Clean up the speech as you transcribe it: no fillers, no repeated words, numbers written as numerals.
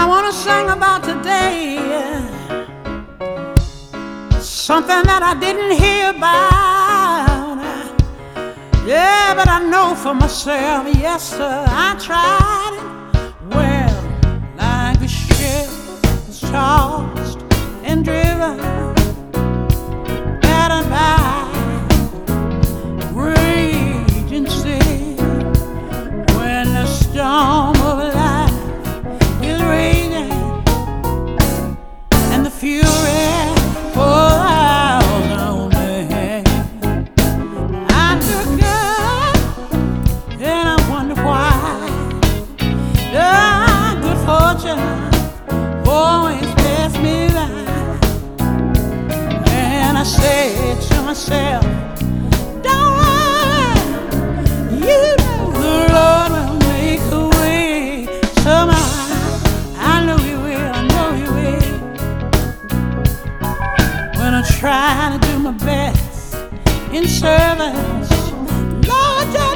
I want to sing about today, something that I didn't hear about. Yeah, but I know for myself, yes sir, I tried it. Well, like a ship is tossed and driven, battered by raging sea, when the storm of life is raging and the fury pours on me. I look up and I wonder why the good fortune always passed me by. And I said to myself, don't worry, you know the Lord will make a way somehow. I know He will, I know He will. When I try to do my best in service, Lord,